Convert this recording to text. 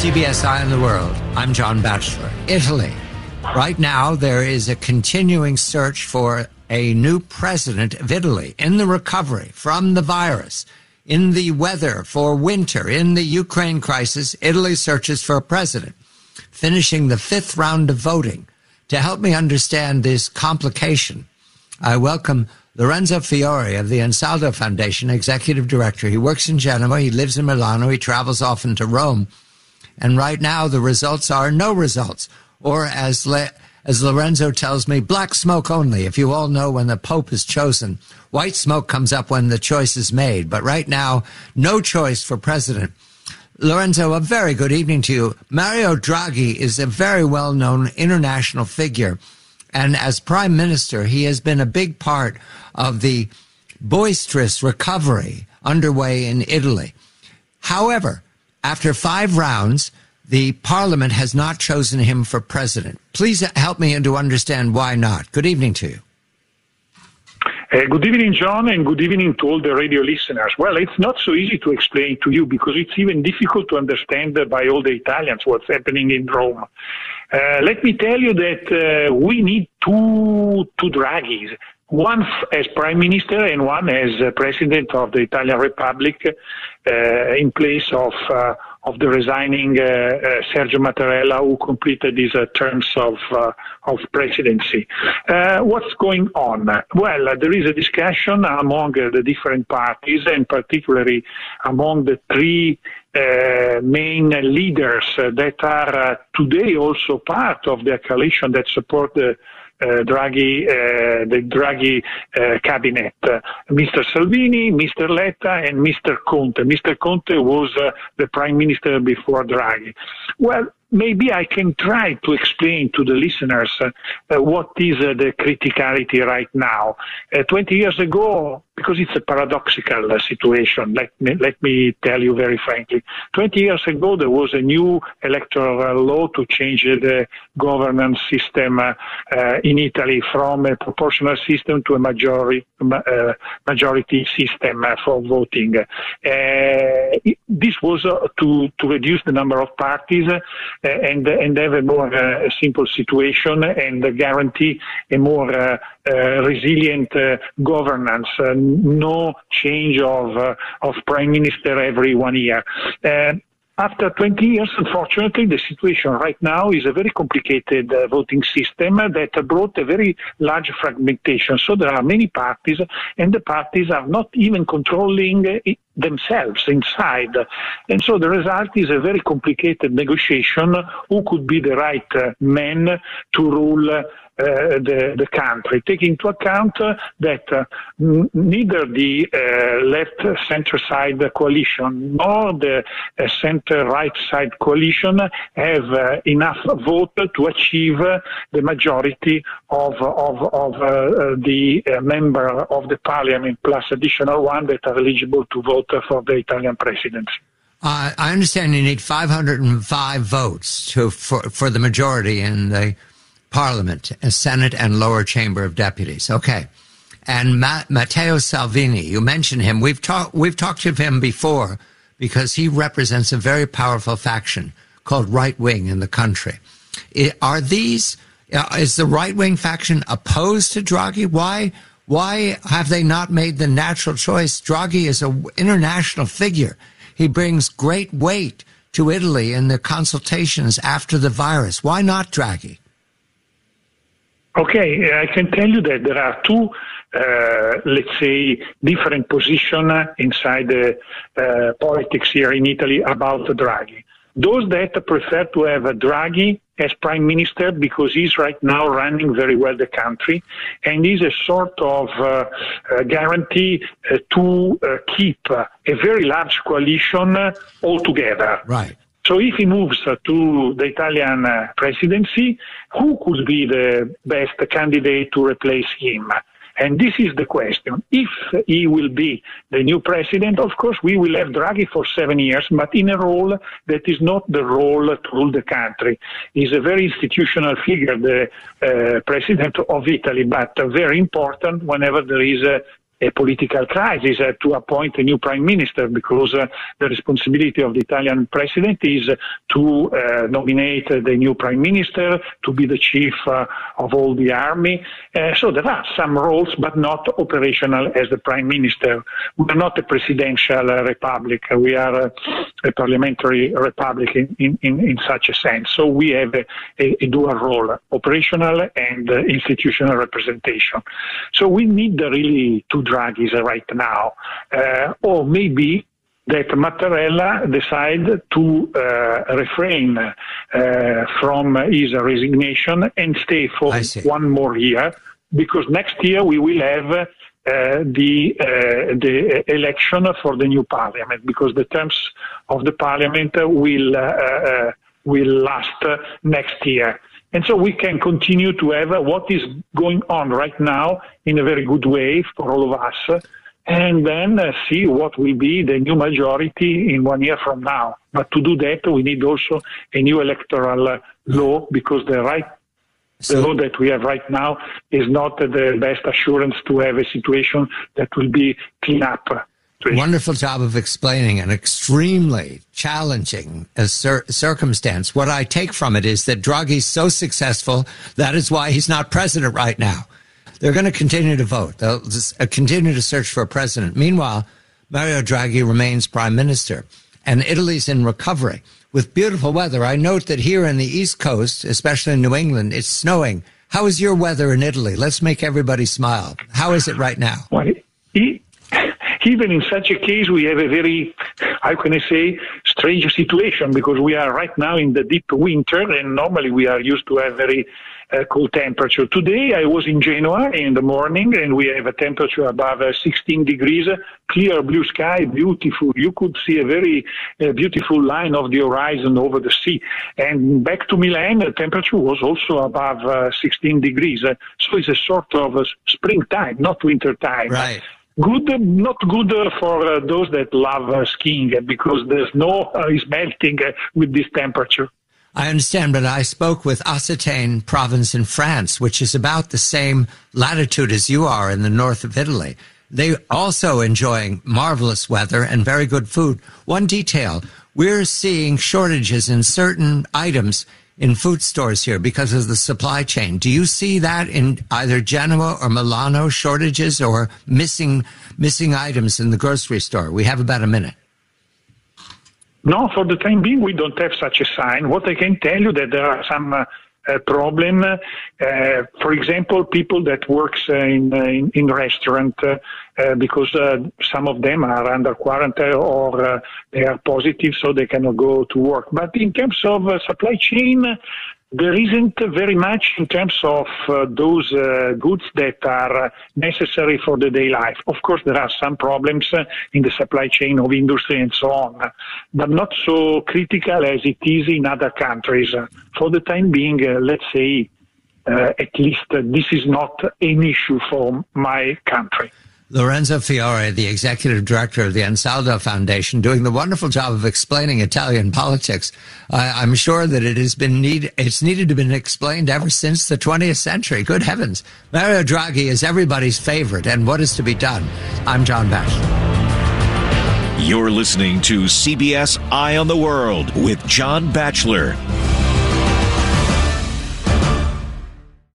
CBS Eye on the World. I'm John Batchelor. Italy. Right now, there is a continuing search for a new president of Italy in the recovery from the virus, in the weather for winter, in the Ukraine crisis. Italy searches for a president, finishing the 5th round of voting. To help me understand this complication, I welcome Lorenzo Fiore of the Ansaldo Foundation, executive director. He works in Genoa. He lives in Milano. He travels often to Rome. And right now, the results are no results. Or as Lorenzo tells me, black smoke only. If you all know, when the Pope is chosen, white smoke comes up when the choice is made. But right now, no choice for president. Lorenzo, a very good evening to you. Mario Draghi is a very well-known international figure. And as prime minister, he has been a big part of the boisterous recovery underway in Italy. However, after 5 rounds, the parliament has not chosen him for president. Please help me to understand why not. Good evening to you. Good evening, John, and good evening to all the radio listeners. Well, it's not so easy to explain to you because it's even difficult to understand by all the Italians what's happening in Rome. Let me tell you that we need two Draghis, one as Prime Minister and one as President of the Italian Republic, in place of the resigning Sergio Mattarella, who completed his terms of presidency. What's going on? Well, there is a discussion among the different parties, and particularly among the 3 main leaders that are today also part of the coalition that support the Draghi cabinet, Mr. Salvini, Mr. Letta, and Mr. Conte. Mr. Conte was the prime minister before Draghi. Well, maybe I can try to explain to the listeners what is the criticality right now. 20 years ago, because it's a paradoxical situation, let me tell you very frankly. 20 years ago, there was a new electoral law to change the governance system in Italy from a proportional system to a majority system for voting. This was to reduce the number of parties and have a more simple situation and guarantee a more resilient governance. No change of prime minister every 1 year. After 20 years, unfortunately, the situation right now is a very complicated voting system that brought a very large fragmentation. So there are many parties, and the parties are not even controlling themselves inside. And so the result is a very complicated negotiation. Who could be the right man to rule the country, taking into account that neither the left center side coalition nor the center right side coalition have enough vote to achieve the majority of the member of the parliament plus additional one that are eligible to vote for the Italian presidency. I understand you need 505 votes for the majority in the Parliament, Senate, and lower chamber of deputies. Okay. And Matteo Salvini, you mentioned him. We've talked to him before because he represents a very powerful faction called Right Wing in the country. Is the Right Wing faction opposed to Draghi? Why have they not made the natural choice? Draghi is an international figure. He brings great weight to Italy in the consultations after the virus. Why not Draghi? Okay, I can tell you that there are 2, let's say, different positions inside the politics here in Italy about Draghi. Those that prefer to have Draghi as prime minister because he's right now running very well the country and is a sort of guarantee to keep a very large coalition all together. Right. So if he moves to the Italian presidency, who could be the best candidate to replace him? And this is the question. If he will be the new president, of course, we will have Draghi for 7 years, but in a role that is not the role to rule the country. He's a very institutional figure, the president of Italy, but very important whenever there is a political crisis to appoint a new prime minister, because the responsibility of the Italian president is to nominate the new prime minister, to be the chief of all the army. So there are some roles, but not operational as the prime minister. We are not a presidential republic. We are a parliamentary republic in such a sense. So we have a dual role, operational and institutional representation. So we need really two Draghis right now, or maybe that Mattarella decide to refrain from his resignation and stay for one more year, because next year we will have the election for the new parliament, because the terms of the parliament will last next year. And so we can continue to have what is going on right now in a very good way for all of us, and then see what will be the new majority in 1 year from now. But to do that, we need also a new electoral law, because the law that we have right now is not the best assurance to have a situation that will be clean up. Wonderful job of explaining an extremely challenging circumstance. What I take from it is that Draghi's so successful, that is why he's not president right now. They're going to continue to vote. They'll just continue to search for a president. Meanwhile, Mario Draghi remains prime minister, and Italy's in recovery with beautiful weather. I note that here in the East Coast, especially in New England, it's snowing. How is your weather in Italy? Let's make everybody smile. How is it right now? Well, even in such a case, we have a very, how can I say, strange situation, because we are right now in the deep winter, and normally we are used to have very cold temperature. Today I was in Genoa in the morning, and we have a temperature above 16 degrees, clear blue sky, beautiful. You could see a very beautiful line of the horizon over the sea. And back to Milan, the temperature was also above 16 degrees. So it's a sort of springtime, not winter time. Right. Good, not good for those that love skiing, because the snow is melting with this temperature. I understand, but I spoke with Occitane province in France, which is about the same latitude as you are in the north of Italy. They also enjoying marvelous weather and very good food. One detail, we're seeing shortages in certain items in food stores here because of the supply chain. Do you see that in either Genoa or Milano, shortages or missing items in the grocery store? We have about a minute. No, for the time being, we don't have such a sign. What I can tell you that there are some problem. For example, people that works in restaurant, because some of them are under quarantine or they are positive, so they cannot go to work. But in terms of supply chain, there isn't very much in terms of those goods that are necessary for the day life. Of course, there are some problems in the supply chain of industry and so on, but not so critical as it is in other countries. For the time being, let's say, at least this is not an issue for my country. Lorenzo Fiore, the executive director of the Ansaldo Foundation, doing the wonderful job of explaining Italian politics. I'm sure that it's needed to be explained ever since the 20th century. Good heavens. Mario Draghi is everybody's favorite, and what is to be done? I'm John Batchelor. You're listening to CBS Eye on the World with John Batchelor.